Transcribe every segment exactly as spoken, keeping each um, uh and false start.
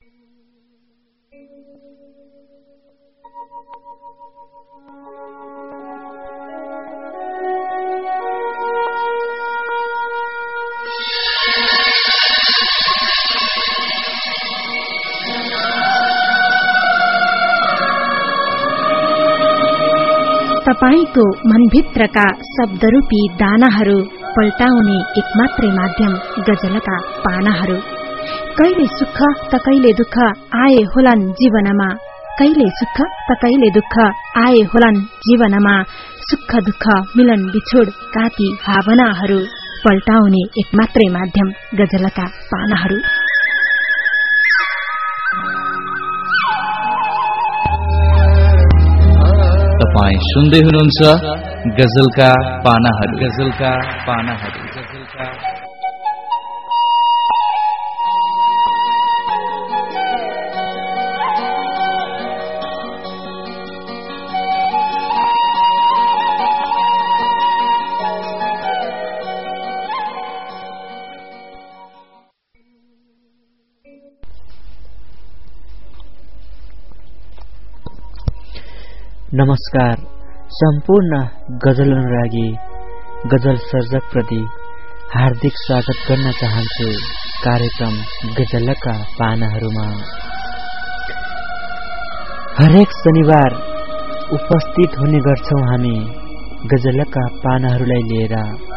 तपाईको मनभित्रका शब्दरूपी दानाहरू पल्टाउने एक मात्रै माध्यम गजलका पानाहरू। कहिले सुख त कहिले दुःख आए होलान् जीवनमा, कहिले सुख त कहिले दुःख आए होलान् जीवनमा, सुख दुःख मिलन बिछोड काती भावनाहरू पल्टाउने एक मात्रै माध्यम गजलका पानाहरू। तपाईं सुन्दै हुनुहुन्छ गजलका पानाहरू, गजलका पानाहरू, गजलका नमस्कार। सम्पूर्ण गजल अनुरागी गजल सर्जक प्रति हार्दिक स्वागत गर्न चाहन्छु कार्यक्रम गजलका पानाहरूमा। हरेक शनिबार उपस्थित हुने गर्छौं हामी गजलका पानाहरूलाई लिएर,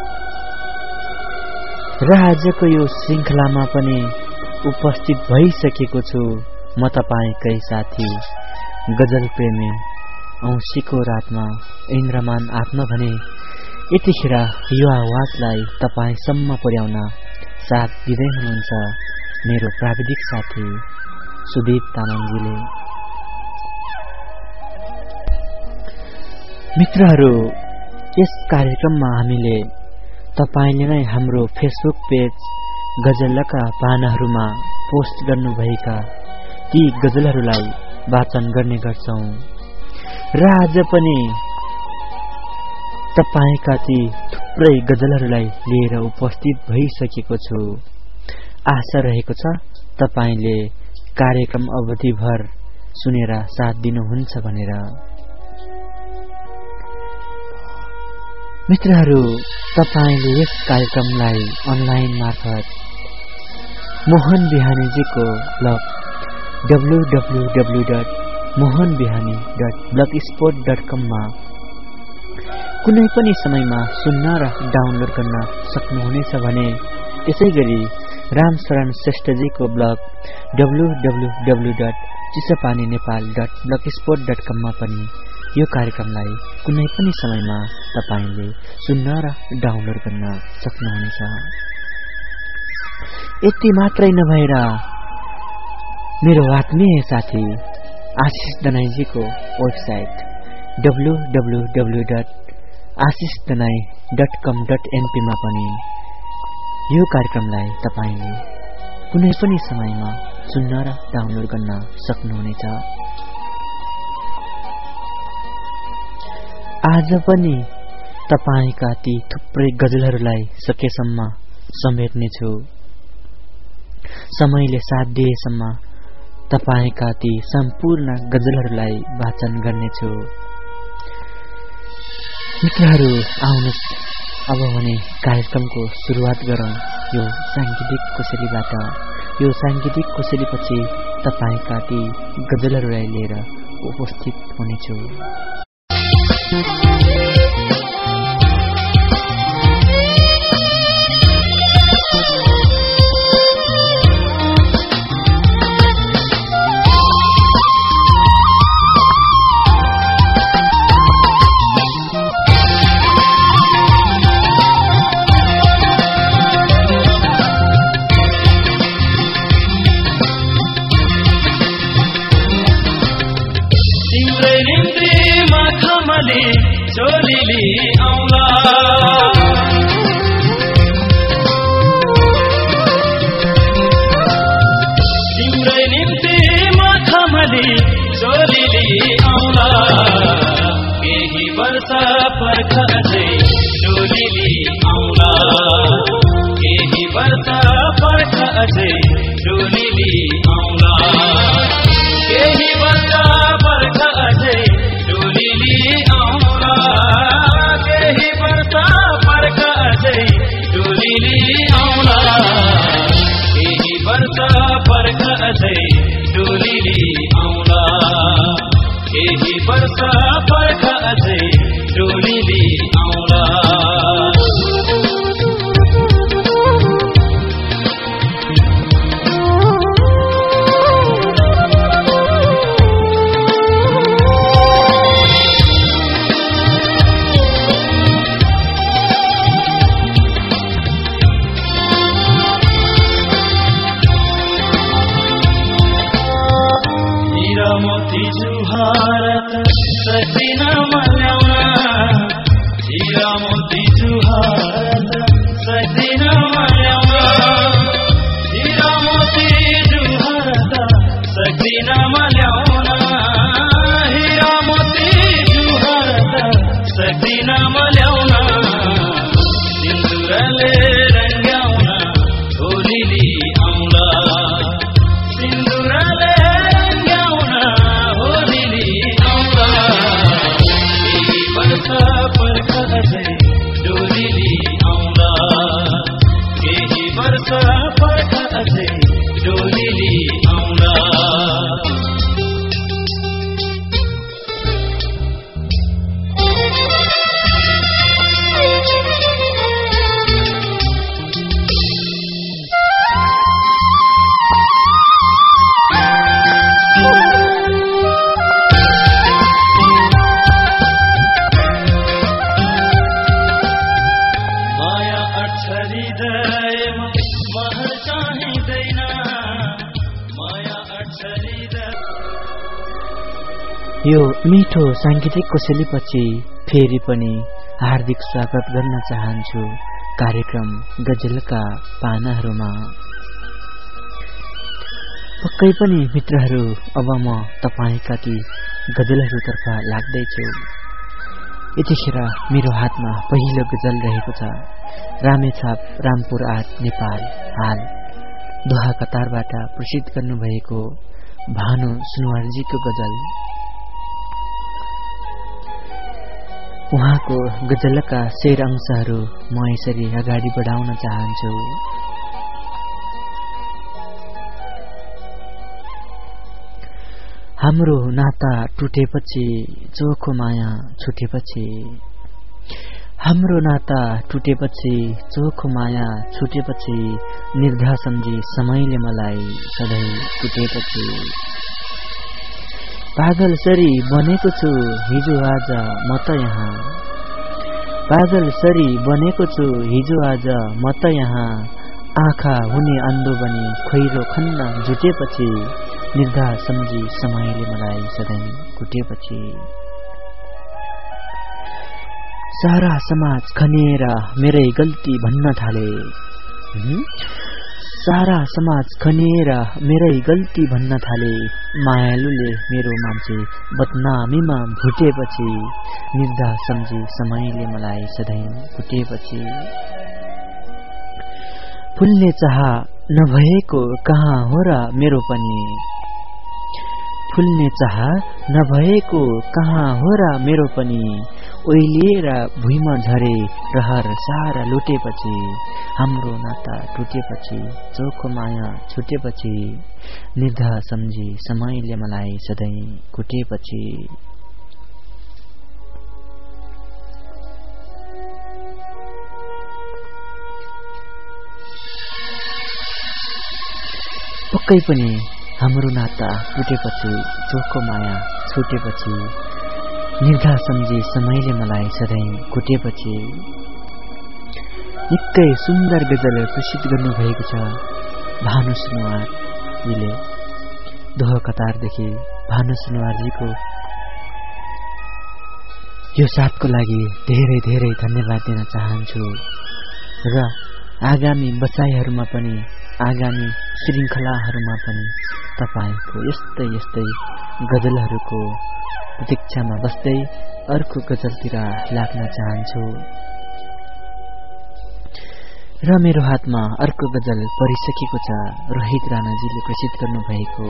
र आजको यो श्रृंखलामा पनि उपस्थित भइसकेको छु म तपाईकै साथी गजल प्रेमी औँसीको रातमा इन्द्रमान आत्मा भने। यतिखेर यो आवाजलाई तपाईसम्म पुर्याउन साथ दिँदै हुनुहुन्छ मेरो प्राविधिक साथी सुदीप तामाङजीले। मित्रहरू, यस कार्यक्रममा हामीले तपाईले नै हाम्रो फेसबुक पेज गजलका पानाहरूमा पोस्ट गर्नुभएका ती गजलहरूलाई वाचन गर्ने गर्छौं, र आज पनि तपाईका ती थुप्रै गजलहरूलाई लिएर उपस्थित भइसकेको छु। आशा रहेको छ तपाईले कार्यक्रम अवधिभर सुनेर साथ दिनुहुन्छ भनेर। मित्रहरू, तपाईले यस कार्यक्रमलाई अनलाइन मार्फत मोहन बिहानीजीको blog W W W dot Mohan Bihani dot blog spot dot com मा कुनै पनि समयमा सुन्न र डाउनलोड गर्न सक्नुहुनेछ भने, त्यसैगरी रामशरण श्रेष्ठजीको blog W W W dot Chisapani Nepal dot blog spot dot com मा पनि यो कार्यक्रमलाई कुनै पनि समयमा तपाईले सुन्न र डाउनलोड गर्न सक्नुहुनेछ। यति मात्रै नभएर मेरो आत्मीय साथी आशिष दनाईजीको website W W W dot Ashish Danai dot com dot NP मा पनि यो कार्यक्रमलाई तपाईले कुनै पनि समयमा सुन्न र डाउनलोड गर्न सक्नुहुनेछ। आज पनि तपाईका ती थुप्रै गजलहरूलाई सकेसम्म समेट्नेछु। समयले साथ दिएसम्म तपाईका ती सम्पूर्ण गजलहरूलाई वाचन गर्नेछु। मित्रहरू, आउनुहोस् अब भने कार्यक्रमको सुरुवात गरौं यो सांगीतिक कोसेलीबाट। यो सांगीतिक कोसेलीपछि तपाईका ती गजलहरूलाई लिएर उपस्थित हुनेछु। छोरी वर्ष पर्ख अझै डोलीले आउँला केही वर्ष पर्ख अझै डोलीले आउँला मोती जुहारत सक्दिन मल्याउन हिरा मोती जुहारत सक्दिन मल्याउन हिरा मोती जुहारत सक्दिन मल्याउन हिरा मोती जुहारत सक्दिन मल्याउन सिन्दुरले रङ्ग्याउन होलीले आउँला सिन्दुरले पर्ख अझै डोलीले आउँला केही वर्ष पर्ख अझै डोलीले आउँला यो मिठो सांगीतिक कोसेलीपछि फेरि पनि हार्दिक स्वागत गर्न चाहन्छु कार्यक्रम गजलका पानाहरूमा। पक्कै पनि मित्रहरू, अब म तपाईका ती गजलहरूतर्फ लाग्दैछु। यतिखेर मेरो हातमा पहिलो गजल रहेको छ। रामेछाप रामपुर आठ नेपाल हाल दोहा कतारबाट प्रसिद्ध गर्नुभएको भानु सुनवारजीको गजल। उहाँको गजलका शेर अंशहरू म यसरी अगाडि बढाउन चाहन्छु। हाम्रो नाता टुटेपछि चोखो माया छुटेपछि हाम्रो नाता टुटेपछि चोखो माया छुटेपछि निर्धा सम्झी समयले मलाई सधैँ टुटेपछि पागल सरी बनेको छु हिजो आज म त यहाँ पागल सरी बनेको छु हिजो आज म त यहाँ आँखा हुने अन्धो बनी खोइरो खन्न जुटेपछि निर्धा सम्झी समयले मलाई सधैँ कुटेपछि सारा समाज खनेर मेरै गल्ती भन्न थाले सारा समाज खनेर मेरै गल्ती भन्न थाले मायालुले मेरो मान्छे बदनामीमा भुटेपछि निर्धा सम्झी समयले मलाई सधैँ कुटेपछि फुल्ने चाह नभएको कहाँ हो र मेरो पनि फुल्ने चाह नभएको कहाँ हो र मेरो पनि ओइलिएर भुइँमा झरे रहर सारा लुटेपछि हाम्रो नाता टुटेपछि चोखो माया छुटेपछि निर्धा सम्झी समयले मलाई सधैँ कुटेपछि पक्कै पनि हाम्रो नाता टुटेपछि चोखो माया छुटेपछि निर्धा सम्झी समयले मलाई सधैँ कुटेपछि निकै सुन्दर गजल प्रसिद्ध गर्नुभएको छ भानु सुनवारजीले। दोहो कतारदेखि भानु सुनवारजीको यो साथको लागि धेरै धेरै धन्यवाद दिन चाहन्छु र आगामी बचाइहरूमा पनि आगामी श्रृङ्खलाहरूमा पनि तपाईको यस्तै यस्तै गजलहरूको प्रतीक्षामा बस्दै अर्को गजलतिर लाग्न चाहन्छु र मेरो हातमा अर्को गजल परिसकेको छ। रोहित राणाजीले प्रसिद्ध गर्नुभएको।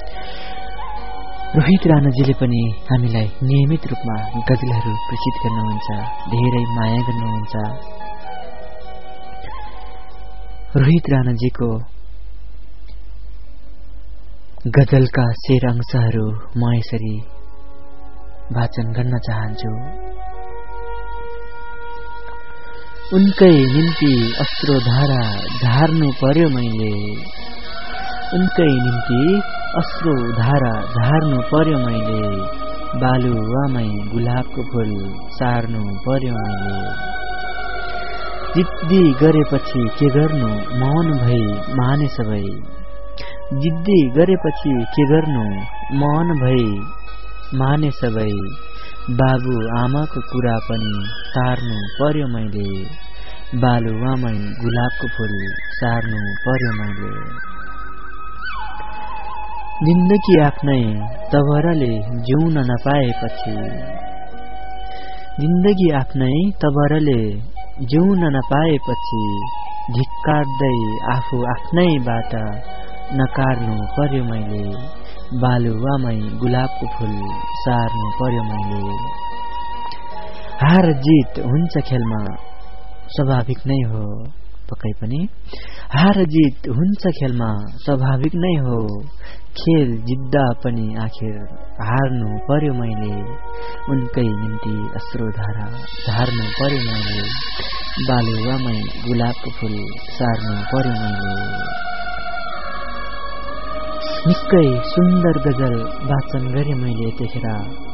रोहित राणाजीले पनि हामीलाई नियमित रूपमा गजलहरू प्रसिद्ध गर्नुहुन्छ, धेरै माया गर्नुहुन्छ। रोहित राणाजीको गजलका शेर अंशहरू म यसरी वाचन गर्न चाहन्छु। उनकै निम्ति अश्रुधारा झार्नु पर्यो मैले, उनकै निम्ति अश्रुधारा झार्नु पर्यो मैले, बालुवामै गुलाबको फूल सार्नु पर्यो मैले। जिद्दी गरेपछि के गर्नु मौन भई माने सबै, जिद्दी गरेपछि के गर्नु मौन भई माने सबै, बाबु आमाको कुरा पनि सार्नु पर्यो मैले, बालुवामै गुलाबको फूल सार्नु पर्यो मैले। जिन्दगी आफ्नै तबरले जिउन नपाएपछि, जिन्दगी आफ्नै तबरले जिउन नपाएपछि, धिक्कार्दै आफू आफ्नैबाट नकार्नु पर्यो मैले, बालुवामै गुलाबको फूल सार्नु पर्यो मैले। हार जित हुन्छ खेलमा स्वाभाविक नै हो, पक्कै पनि हार जित हुन्छ खेलमा स्वाभाविक नै हो, खेल जित्दा पनि आखिर हार्नु पर्यो मैले, उनकै निम्ति अश्रुधारा झार्नु पर्यो मैले, बालुवामै गुलाबको फूल सार्नु पर्यो मैले। निकै सुन्दर गजल वाचन गरे मैले यतिखेर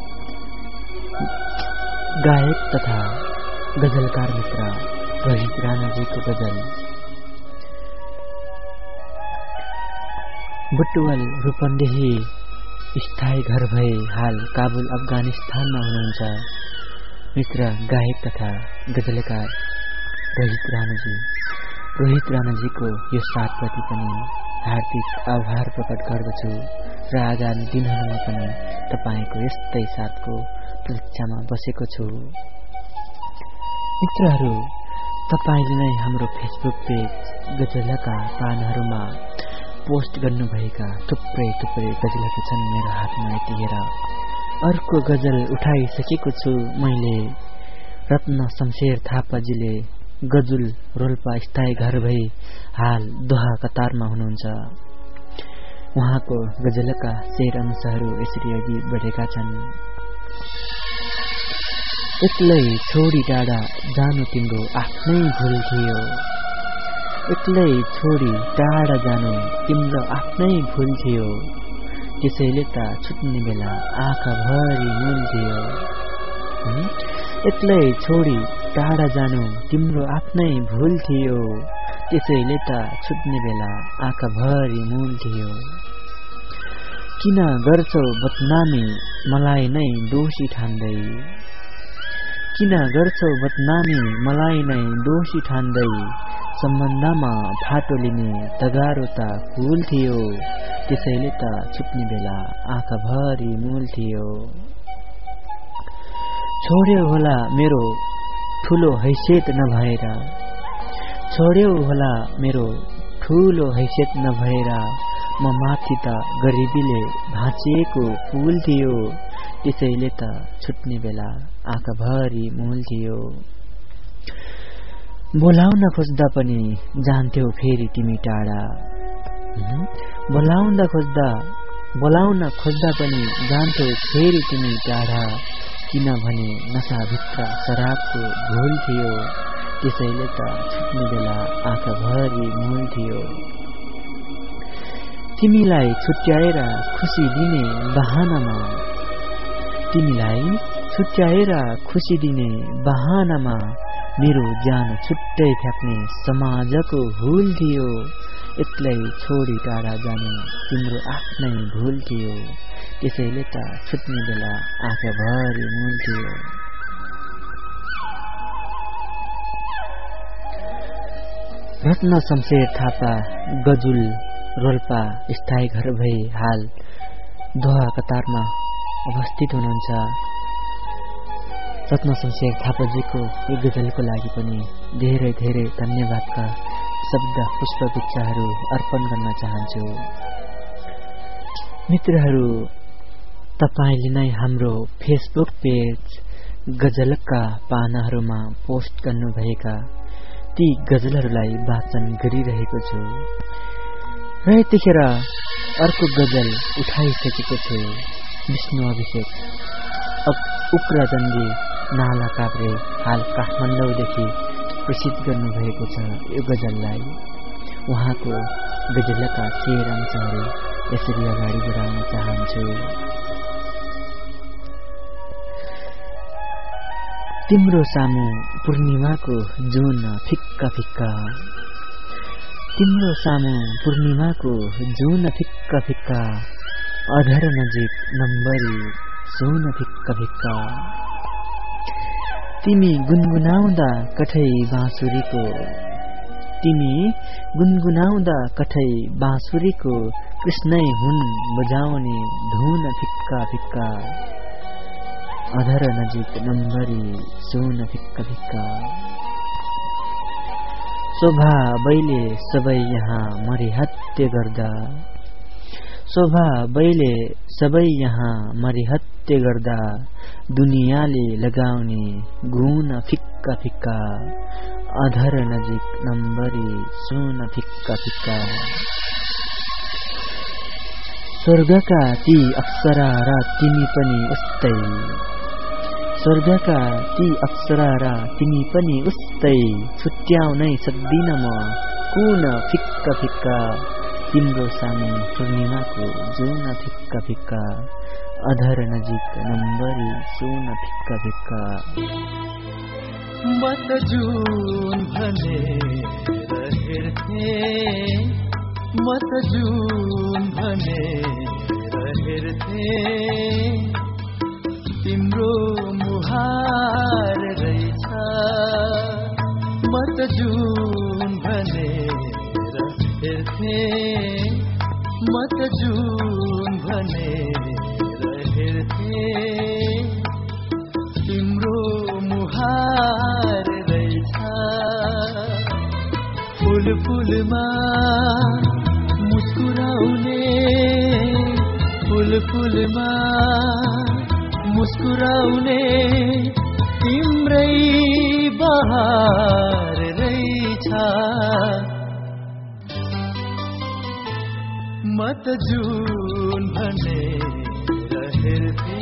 गायक तथा गजलकार मित्र रोहित राणाजीको गजल। बुटवल रूपन्देही स्थायी घर भए हाल काबुल अफगानिस्तानमा हुनुहुन्छ मित्र गायक तथा गजलकार रोहित राणाजी। रोहित राणाजीको यो साथप्रति पनि हार्दिक आभार प्रकट गर्दछु र आगामी दिनहरूमा पनि तपाईको यस्तै साथको प्रतीक्षामा बसेको छु। मित्रहरू, तपाईले नै हाम्रो फेसबुक पेज गजलका पानहरूमा पोस्ट गर्नुभएका थुप्रै थुप्रै गजलहरू छन् मेरो हातमा यतिखेर। अर्को गजल उठाइसकेको छु मैले। रत्न शमशेर थापाजीले गजुल रोल्पा स्थायी घर भई हाल दोहा कतारमा हुनुहुन्छ। उहाँको गजलका शेर अंशहरू यसरी अघि बढेका छन्। एक्लै छोडी टाढा जानु तिम्रो आफ्नै भूल थियो, एक्लै छोडी टाढा जानु तिम्रो आफ्नै भूल थियो, त्यसैले त छुट्ने बेला आँखा भरि मूल थियो। एक्लै छोडी टाढा जानु तिम्रो आफ्नै भूल थियो, त्यसैले त छुट्ने बेला आँखा भरि मूल थियो। किन गर्छौ बदनामी मलाई नै दोषी ठान्दै, किन गर्छौ बदनामी मलाई नै दोषी ठान्दै, सम्बन्धमा फाटो लिने तगारो त फूल थियो, त्यसैले त छुट्ने बेला आँखा भरि मूल थियो। छोड्यौ होला मेरो ठुलो हैसियत नभएर, छोड्यौ होला मेरो ठुलो हैसियत नभएर, म माथि त गरिबीले भाँचिएको फूल थियो, त्यसैले त छुट्ने बेला आँखा भरि मूल थियो। बोलाउन खोज्दा पनि जान्थ्यौ फेरि तिमी टाढा, बोलाउन खोज्दा बोलाउन खोज्दा पनि जान्थ्यौ फेरि तिमी टाढा, किनभने नसाभित्र शराबको घोल थियो, त्यसैले त छुट्ने बेला आँखा भरि मूल थियो। तिमीलाई छुट्याएर खुसी दिने बहानामा, तिमीलाई छुट्याएर खुसी दिने बहानामा, मेरो ज्यान छुट्टै फ्याँक्ने समाजको हुल थियो, एक्लै छोडी टाढा जाने तिम्रो आफ्नै भूल थियो, त्यसैले त छुट्ने बेला आँखा भरि मूल थियो। रत्न शमशेर थापा गजुल रोल्पा स्थायी घर भई हाल दोहा कतारमा अवस्थित हुनुहुन्छ। रत्न शमशेर थापाजीको यो गजलको लागि पनि धेरै धेरै धन्यवादका शब्द पुष्पगुच्छाहरू अर्पण गर्न चाहन्छु। मित्रहरू, तपाईले नै हाम्रो फेसबुक पेज गजलका पानाहरूमा पोस्ट गर्नुभएका ती गजलहरूलाई वाचन गरिरहेको छु र यतिखेर अर्को गजल उठाइसकेको छु। विष्णु अभिषेक उक्राचन्दे नाला काभ्रे हाल काठमाडौँदेखि प्रसिद्ध गर्नुभएको छ। यो गजललाई उहाँको गजलका शेर अंशहरू यसरी अगाडि बढाउन चाहन्छु। तिम्रो सामु पूर्णिमाको जुन फिक्का फिक्का, तिम्रो सामु पूर्णिमाको जुन फिक्का फिक्का, अधर नजिक नम्बरी सुन फिक्का फिक्का। तिमी गुनगुनाउँदा कठै बाँसुरीको, तिमी गुनगुनाउँदा कठै बाँसुरीको, कृष्णै हुन् बजाउने धुन फिक्का फिक्का, अधर नजिक नम्बरी सुन फिक्का फिक्का। शोभा बैले सबै यहाँ मरिहत्ते गर्दा, शोभा बैले सबै यहाँ मरिहत्ते गर्दा, दुनियाँले लगाउने गुण फिक्का फिक्का, अधर नजिक नम्बरी सुन फिक्का फिक्का। स्वर्गका ती अप्सरा र तिमी पनि उस्तै, स्वर्गका ती अप्सरा र तिमी पनि उस्तै, छुट्याउनै सक्दिन म कुन फिक्का फिक्का, तिम्रो सामु पूर्णिमाको जुन फिक्का फिक्का, अधर नजिक नम्बरी सुन फिक्का फिक्का। म त जुन भनेर हेर्थे, म त जुन भनेर हेर्थे, तिम्रो मुहार रहेछ। म त जुन भनेर हेर्थे, म त जुन भनेर हेर्थे, तिम्रो मुहार रहेछ। फुल फुलमा मुस्कुराउने, फुल फुलमा मुस्कुराउने, तिम्रै बहार रहेछ। म त जुन भनेर हेर्थे।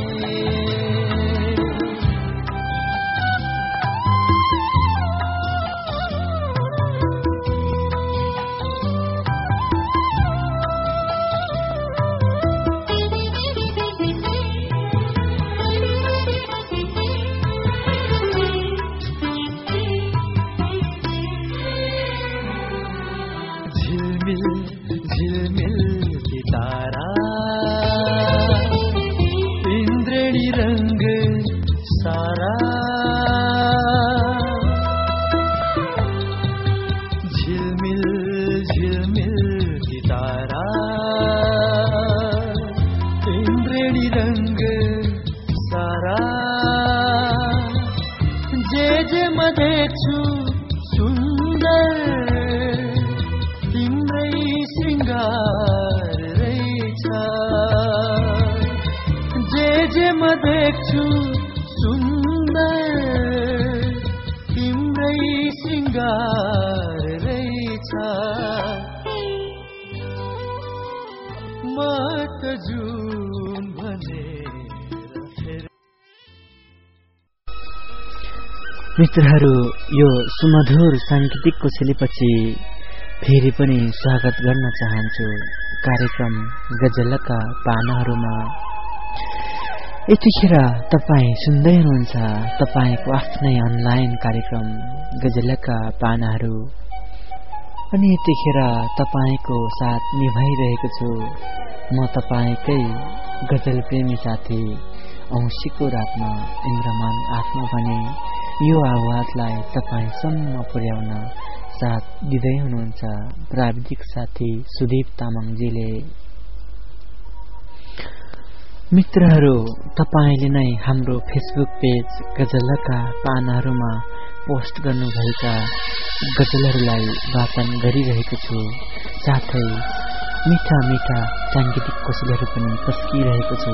मित्रहरू, यो सुमधुर सांगीतिकको छेलीपछि फेरि पनि स्वागत गर्न चाहन्छु कार्यक्रम गजलका पानाहरूमा। यतिखेर तपाईँ सुन्दै हुनुहुन्छ तपाईँको आफ्नै अनलाइन कार्यक्रम गजलका पानाहरू, अनि यतिखेर तपाईँको साथ निभाइरहेको छु म तपाईँकै गजल प्रेमी साथी औँसीको रातमा इन्द्रमान आफ्नो भने यो आवाजलाई तपाईसम्म पुर्याउन साथ दिँदै हुनुहुन्छ प्राविधिक साथी सुदीप तामाङजीले। मित्रहरू, तपाईले नै हाम्रो फेसबुक पेज गजलका पानाहरूमा पोस्ट गर्नुभएका गजलहरूलाई वाचन गरिरहेको छु, साथै मिठा मिठा सांगीतिक कोशलहरू पनि पस्किरहेको छु।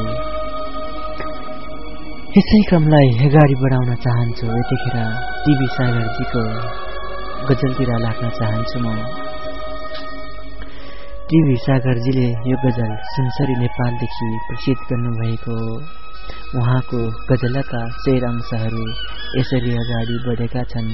यसै क्रमलाई अगाडि बढाउन चाहन्छु। यतिखेर टिभी सागरजीको गजलतिर लाग्न चाहन्छु म। टिभी सागरजीले यो गजल सुनसरी नेपालदेखि प्रसिद्ध गर्नुभएको उहाँको गजलका शेर अंशहरू यसरी अगाडि बढेका छन्।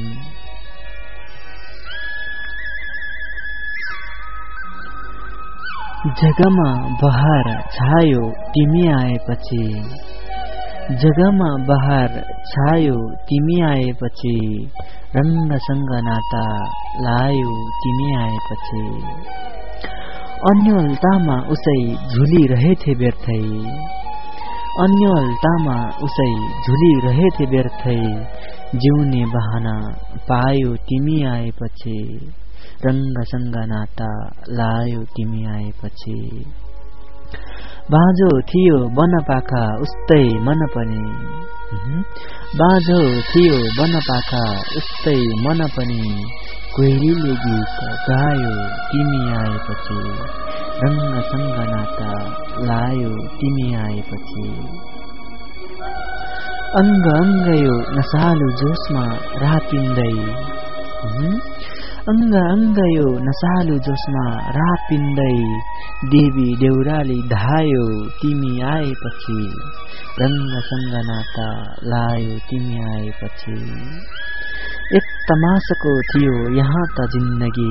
जगमा बहार छायो तिमी आएपछि, जगमा बहार छायो तिमी आएपछि, रंगसँग नाता लायो तिमी आएपछि। अन्यलतामा उसै झुलिरहेथे व्यर्थै, अन्यलतामा उसै झुलिरहेथे व्यर्थै, जिउने बहाना पायो तिमी आएपछि, रंगसँग नाता लायो तिमी आएपछि। बाँझो थियो बनपाखा उस्तै मन पनि, बाँझो थियो बनपाखा उस्तै मन पनि, कोइलीले गीत गायो तिमी आएपछि, रंगसँग नाता लायो तिमी आएपछि। अंग अंग यो नसालु जोसमा रापिन्दै, अंग अंग यो नसालु जोसमा रापिन्दै, देवी देउराली धायो तिमी आएपछि, रंगसँग नाता लायो तिमी आएपछि। एक तमासको थियो यहाँ त जिन्दगी,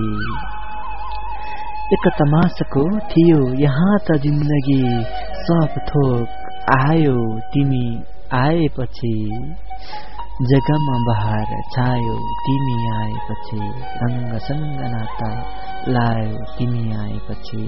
एक तमासको थियो यहाँ त जिन्दगी, सब थोक आयो तिमी आएपछि, जगमा बहार छायो तिमी आएपछि, रंगसँग नाता लायो तिमी आएपछि।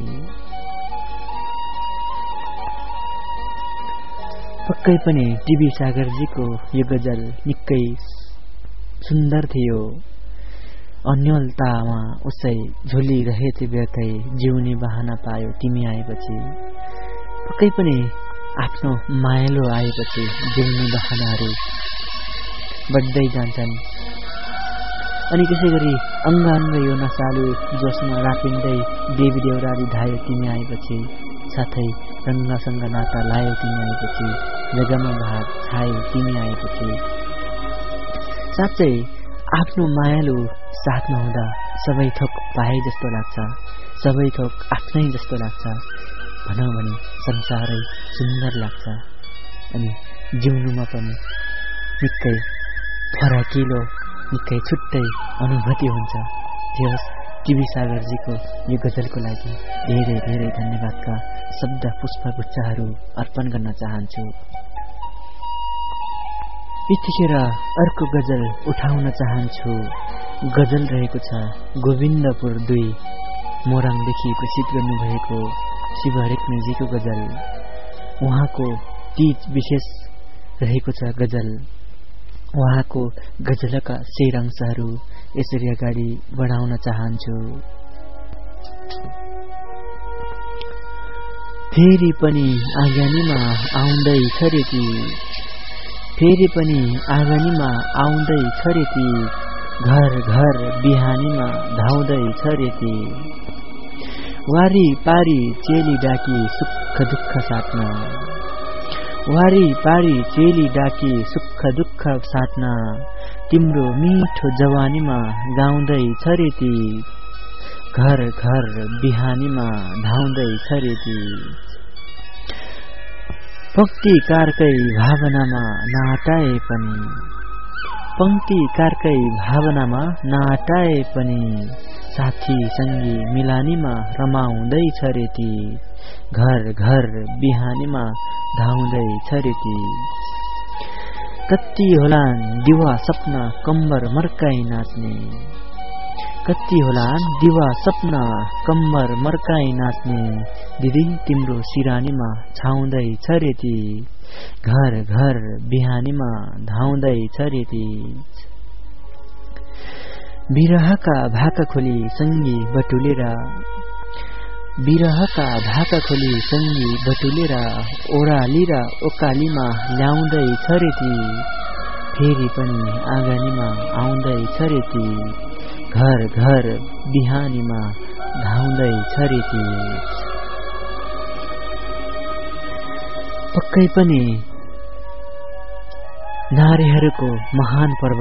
पक्कै पनि टिभी सागरजीको यो गजल निकै सुन्दर थियो। अन्यलतामा उसै झुलिरहेथे व्यर्थै, जिउने बहाना पायो तिमी आएपछि। पक्कै पनि आफ्नो मायालो आएपछि जिउने बहानाहरू बढ्दै जान्छन्। अनि त्यसै गरी अंग अंग यो नसालु जोसमा रापिन्दै, देवी देउराली धायो तिमी आएपछि, साथै रंगसँग नाता लायो तिमी आएपछि, जगमा बहार छायो तिमी आएपछि। साँच्चै आफ्नो मायालु साथमा हुँदा सबै थोक पाए जस्तो लाग्छ, सबै थोक आफ्नै जस्तो लाग्छ, भनौँ भने संसारै सुन्दर लाग्छ। अनि जिउनुमा पनि निकै फराकिलो, निकै छुट्टै अनुभूति हुन्छ। त्यस टिभी सागरजीको यो गजलको लागि धेरै धेरै धन्यवादका शब्द पुष्पगुच्छाहरू अर्पण गर्न चाहन्छु। यतिखेर अर्को गजल उठाउन चाहन्छु। गजल रहेको छ गोविन्दपुर दुई मोरङदेखि प्रसिद्ध गर्नुभएको शिव रेग्मीजीको गजल। उहाँको तीज विशेष रहेको छ गजल। उहाँको गजलका शेर अंशहरू यसरी अगाडि बढाउन चाहन्छु। फेरि पनि आँगनीमा आउँदै छ रेती, फेरि पनि आँगनीमा आउँदै छ रेती, घर घर बिहानीमा धाउँदै छ रेती। वारी पारी चेली डाकी सुख दुःख साट्न, वारी पारी चेली डाकी सुख दुःख साट्न, तिम्रो मिठो जवानीमा गाउँदै छ रेती, घर घर बिहानीमा धाउँदै छ रेती। पंक्ति कारकै भावनामा नाटाए पनि, पंक्ति कारकै भावनामा नाटाए पनि, साथी संगी मिलानीमा रमाउँदै छ रेती, घर घर बिहानीमा धाउँदै छ रेती। कति होलान् दिवा सपना कम्बर मर्काई नाच्ने, कति होलान् दिवा सपना कम्बर मर्काई नाच्ने, दिदी तिम्रो सिरानीमा छाउँदै छ रेती, घर घर बिहानीमा धाउँदै छ रेती। बिरहका भाका खोली संगी बटुलेर, बिरहका भाका खोली संगी बटुलेर, ओराली र ओकालीमा ल्याउँदै छ रेती, फेरि पनि आँगनीमा आउँदै छ रेती, घर घर बिहानीमा धाउँदै छ रेती। पक्कै पनि नारीहरूको महान पर्व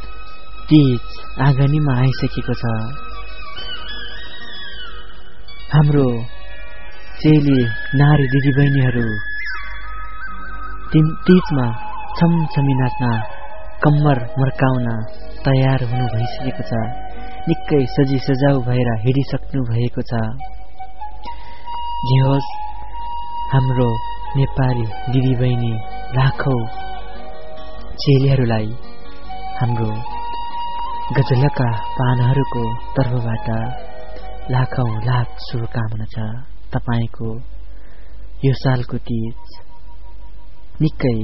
तीज आँगनीमा आइसकेको छ। हाम्रो चेली नारी दिदीबहिनीहरू तीजमा छमछमी नाच्न कम्मर मर्काउन तयार हुनु भइसकेको छ। निकै सजी सजाउ भएर हिँडिसक्नु भएको छ। जे होस् हाम्रो नेपाली दिदीबहिनी लाखौं चेलीहरूलाई हाम्रो गजलका पानहरूको तर्फबाट लाखौं लाख शुभकामना छ। तपाईको यो सालको तीज निकै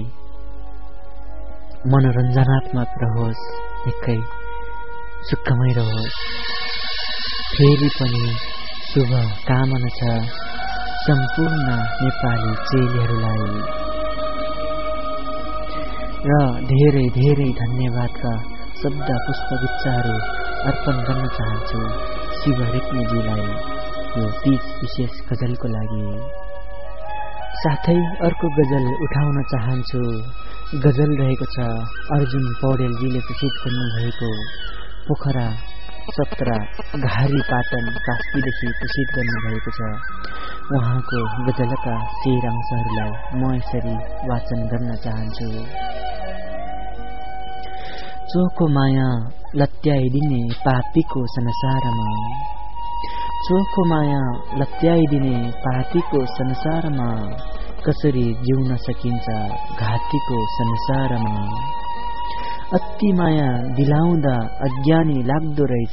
मनोरञ्जनात्मक रहोस्, निकै सुखमय रहोस्। फेरि पनि शुभ कामना छ सम्पूर्ण नेपाली चेलीहरूलाई र धेरै धेरै धन्यवादका शब्द पुष्पगुच्छाहरू अर्पण गर्न चाहन्छु शिव रेग्मीजीलाई यो तीज विशेष गजलको लागि। साथै अर्को गजल उठाउन चाहन्छु। गजल रहेको छ अर्जुन पौडेलजीले प्रस्तुत गर्नुभएको पोखरा सत्र घारी पाटन कास्कीदेखि प्रस्तुत गर्नुभएको छ। उहाँको गजलका शेर अंशहरूलाई म यसरी वाचन गर्न चाहन्छु। चोखो माया लत्याइदिने पापीको संसारमा, चोखो माया लत्याइदिने पापीको संसारमा कसरी जिउन सकिन्छ घातीको संसारमा। अति माया दिलाउँदा अज्ञानी लाग्दो रहेछ,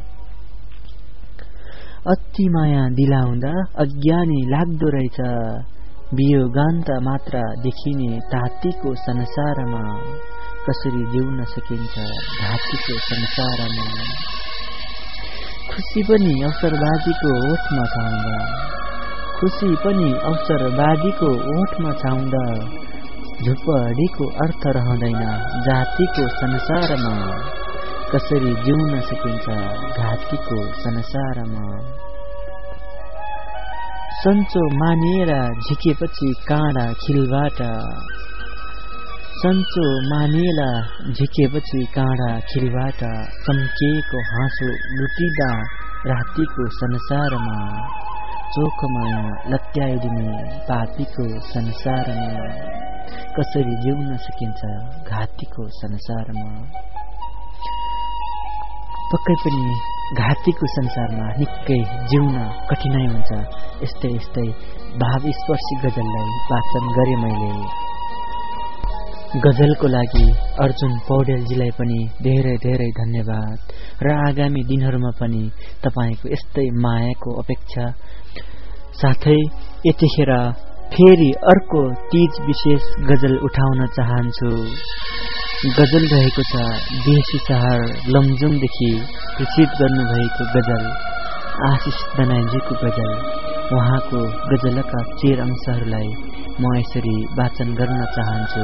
अति माया दिलाउँदा अज्ञानी लाग्दो रहेछ। वियोगान्त मात्र देखिने तातीको संसारमा कसरी जिउन सकिन्छ घातीको संसारमा। खुसी पनि अवसरवादीको ओठमा छाउँदा, खुसी पनि अवसरवादीको ओठमा छाउँदा झुपडीको अर्थ रहँदैन जातिको संसारमा कसरी जिउन सकिन्छ घातीको संसारमा। सन्चो मानिएर झिकेपछि काँडा खिलबाट, सन्चो मानिएर झिकेपछि काँडा खिलबाट चम्किएको हाँसो लुटिँदा रातिको संसारमा। चोखो माया लत्याइदिने पापीको संसारमा कसरी जिउन सकिन्छ घातीको संसारमा। पक्कै पनि घातीको संसारमा निकै जिउन कठिनाइ हुन्छ। यस्तै यस्तै भावस्पर्शी गजललाई वाचन गरे मैले। गजलको लागि अर्जुन पौडेलजीलाई पनि धेरै धेरै धन्यवाद र आगामी दिनहरूमा पनि तपाईको यस्तै मायाको अपेक्षा। साथै यतिखेर फेरि अर्को तीज विशेष गजल उठाउन चाहन्छु। गजल रहेको छ देशी शहर लमजुङदेखि प्रस्तुत गर्नुभएको गजल आशिष दनाईजीको गजल। उहाँको गजलका चेर अंशहरूलाई म यसरी वाचन गर्न चाहन्छु।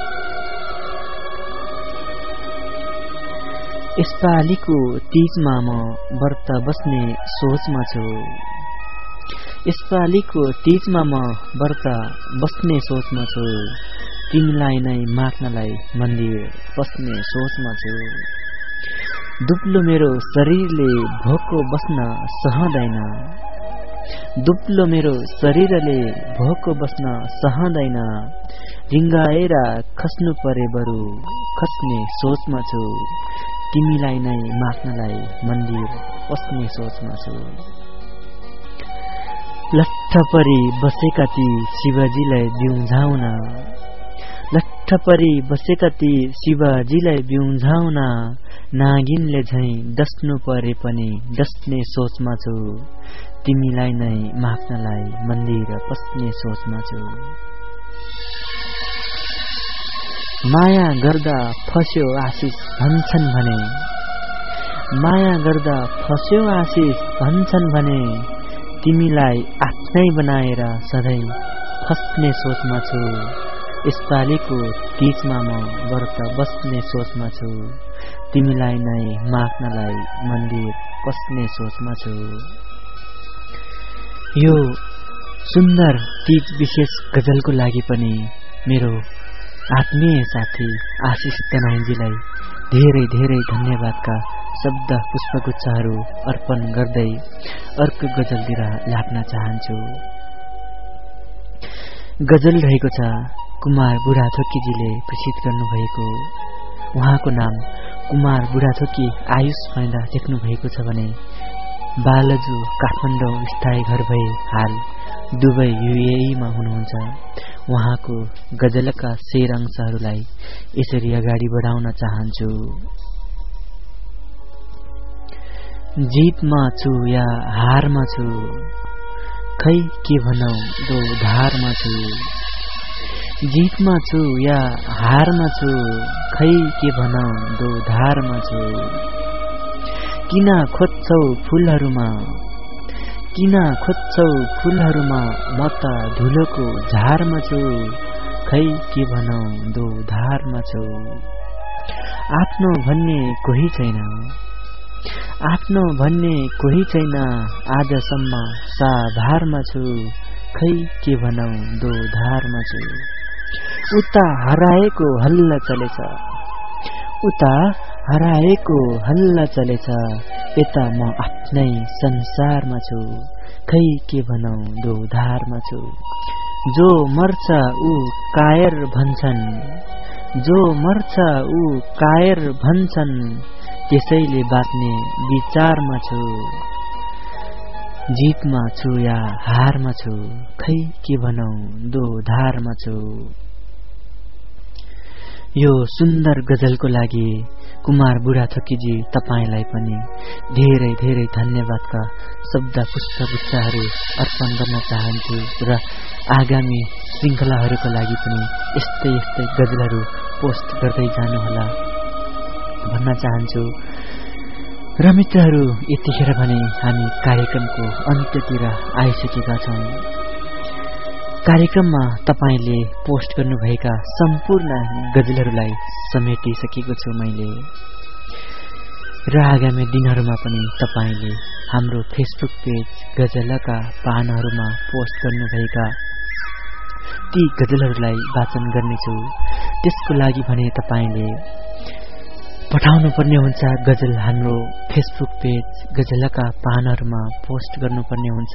यसपालिको तीजमा म व्रत बस्ने सोचमा छु, यसपालिको तीजमा म व्रत बस्ने सोचमा छु। तिमीलाई नै माग्नलाई मन्दिर पस्ने सोचमा छु। दुब्लो मेरो शरीरले भोको बस्न सहँदैन, दुब्लो मेरो शरीरले भोको बस्न सहँदैन। रिङ्गाएर खस्नु परे बरु खस्ने सोचमा छु। तिमीलाई नै माग्नलाई मन्दिर पस्ने सोचमा छु। लट्ठ परी बसेका ती शिवजीलाई बिउझाउन, लट्ठ परी बसेका ती शिवजीलाई बिउझाउन। नागिनले झैं डस्नु परे पनि डस्ने सोचमा छु। तिमीलाई नै माग्नलाई मन्दिर पस्ने सोचमा छु। माया गर्दा फस्यो आशिष भन्छन् भने, माया गर्दा फस्यो आशिष भन्छन् भने। तिमीलाई आफ्नै बनाएर सधैँ फस्ने सोचमा छु। यसपालिको तीजमा म व्रत बस्ने सोचमा छु। तिमीलाई नै माग्नलाई मन्दिर पस्ने सोचमा छु। यो सुन्दर तीज विशेष गजलको लागि पनि मेरो आत्मीय साथी आशिष दनाईजीलाई धेरै धेरै धन्यवादका शब्द पुष्पगुच्छाहरू अर्पण गर्दै अर्को गजलतिर लाग्न चाहन्छु। गजल रहेको छ कुमार बुढाथोकीजीले प्रेषित गर्नुभएको। उहाँको नाम कुमार बुढाथोकी आयुष भनेर लेख्नु भएको छ भने बालजु काठमाडौँ स्थायी घर भई हाल दुबई युएईमा हुनुहुन्छ। उहाँको गजलका शेर अंशहरूलाई यसरी अगाडि बढाउन चाहन्छु। जीतमा छु या हारमा छु, खै के भनौं दो धारमा छु। जीतमा छु या हारमा छु, खै के भनौं दो धारमा छु। किन खोज्छौ फूलहरूमा, किन खोज्छौ फूलहरूमा, म त धुलोको झारमा छु, खै के भनौं दो धारमा छु। आफ्नो भन्ने कोही छैन, आफ्नो भन्ने कोही छैन, आजसम्म साभारमा छु, खै के भनौं दो धारमा छु। उता हराएको हल्ला चलेछ, उता हराएको हल्ला चलेछ, यता म आफ्नै संसारमा छु, खै के भनौं दो धारमा छु। जो मर्छ ऊ कायर भन्छन्, जो मर्छ ऊ कायर भन्छन्, त्यसैले बाँच्ने विचारमा छु। जीतमा छु या हारमा छु, खै के भनौं दो धारमा छु। यो सुन्दर गजलको लागि कुमार बुढाथोकीजी तपाईलाई पनि धेरै धेरै धन्यवादका शब्द पुष्पगुच्छाहरू अर्पण गर्न चाहन्छु र आगामी श्रृङ्खलाहरूका लागि पनि यस्तै यस्तै गजलहरू पोस्ट गर्दै जानुहोला भन्न चाहन्छु। र मित्रहरू, यतिखेर भने हामी कार्यक्रमको अन्त्यतिर आइसकेका छौं। कार्यक्रममा तपाईले पोस्ट गर्नुभएका सम्पूर्ण गजलहरूलाई समेटिसकेको छु मैले। र आगामी दिनहरूमा पनि तपाईले हाम्रो फेसबुक पेज गजलका पानाहरूमा पोस्ट गर्नुभएका ती गजलहरूलाई वाचन गर्नेछु। त्यसको लागि भने तपाईले पठाउनु पर्ने हुन्छ गजल हाम्रो फेसबुक पेज गजलका पानाहरूमा पोस्ट गर्नुपर्ने हुन्छ।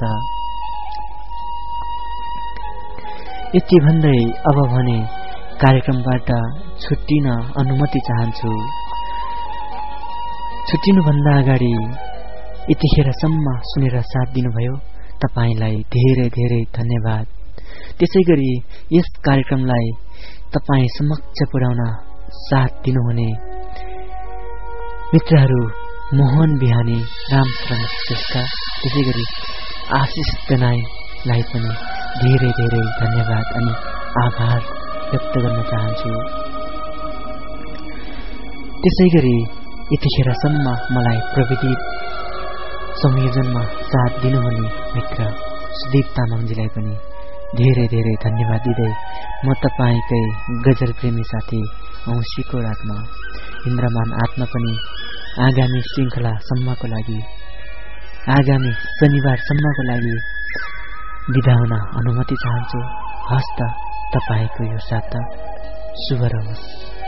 यति भन्दै अब भने कार्यक्रमबाट छुट्टिन अनुमति चाहन्छु। छुट्टिनुभन्दा अगाडि यतिखेरसम्म सुनेर साथ दिनुभयो तपाईलाई धेरै धेरै धन्यवाद। त्यसैगरी यस कार्यक्रमलाई तपाई समक्ष पुर्याउन साथ दिनुहुने मित्रहरू मोहन बिहानी, रामशरण श्रेष्ठ, त्यसैगरी आशिष दनाईलाई पनि धेरै धेरै धन्यवाद अनि आभार व्यक्त गर्न चाहन्छु। त्यसैगरी यतिखेरसम्म मलाई प्रविधि संयोजनमा साथ दिनुहुने मित्र सुदीप तामाङजीलाई पनि धेरै धेरै धन्यवाद दिँदै म तपाईकै गजल प्रेमी साथी औँसीको रातमा इन्द्रमान आत्मा पनि आगामी श्रृङ्खलासम्मको लागि आगामी शनिबारसम्मको लागि बिदा हुन अनुमति चाहन्छु। हस्त तपाईको यो साता शुभ रहोस्।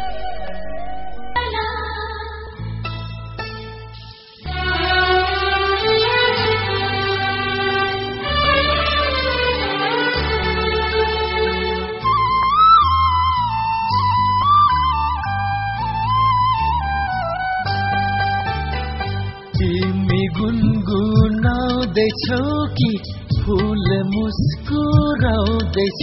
तिमी गुनगुनाउँदैछौ कि फूल मुस्कुराउँदैछ,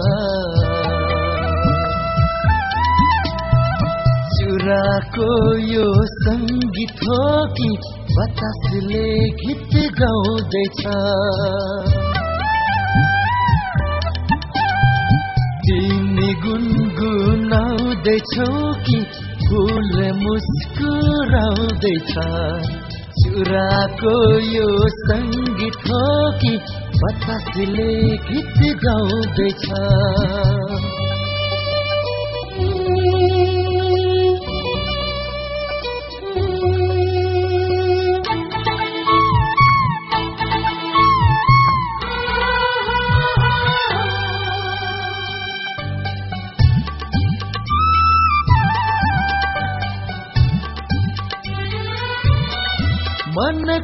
चुराको यो संगीत हो कि बतासले गीत गाउँदैछ। तिमी गुनगुनाउँदैछौ कि फूल मुस्कुराउँदैछ, चुराको यो संगीत हो कि बतासले गीत गाउँदैछ।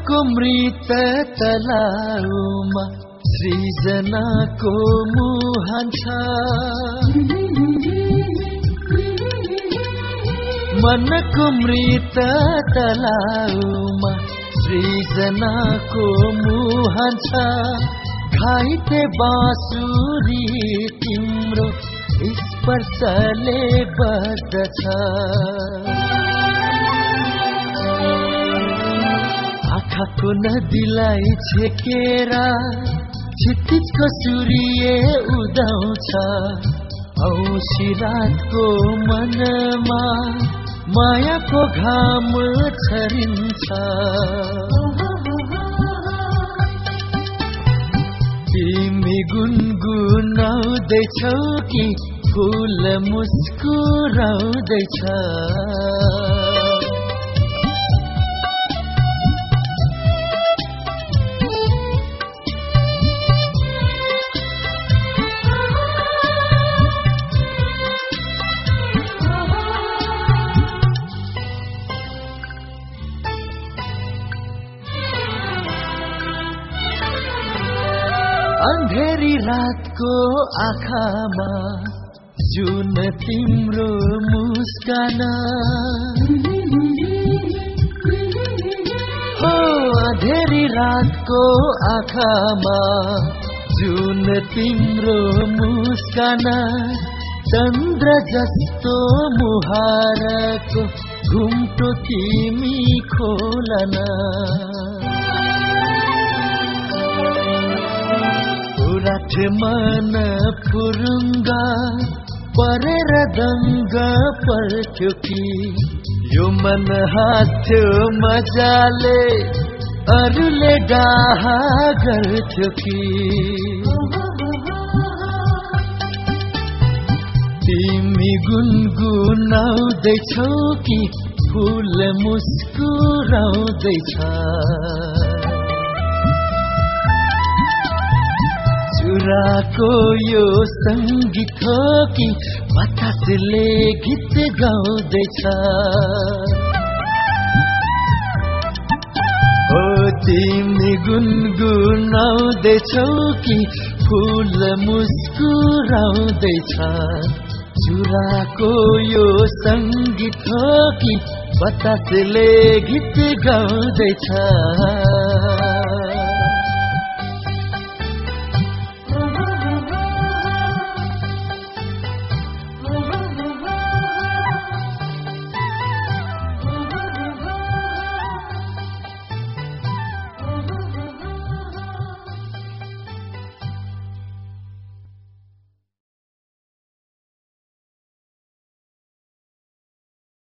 मनको मृत तलाउमा सृजनाको मुहान छ मनको मृत तलाउमा सृजनाको मुहान छ घाइते बाँसुरी तिम्रो स्पर्शले बज्दछ आँखाको नदीलाई छेकेर क्षितिजको सूर्य उदाउँछ औँसी रातको मनमा मायाको घाम छरिन्छ तिमी गुनगुनाउँदैछौ कि फूल मुस्कुराउँदैछ अंधेरी रातको आँखामा जुन तिम्रो मुस्कान हो अंधेरी रातको आँखामा जुन तिम्रो मुस्कान चन्द्र जस्तो मुहारको घुम्टो तिमी खोलन राठ मन फुरुङ्गा परेर दङ्ग पर्थ्यो कि यो मन हाथ्यो मजाले अरूले डाहा गर्थ्यो कि तिमी गुनगुनाउँदैछौ कि फूल मुस्कुराउँदैछ चुराको यो संगीत हो कि बतासले गीत गाउँदैछ ओ तिमी गुनगुनाउँदैछौ कि फूल मुस्कुराउँदैछ चुराको यो संगीत हो कि बतासले गीत गाउँदैछ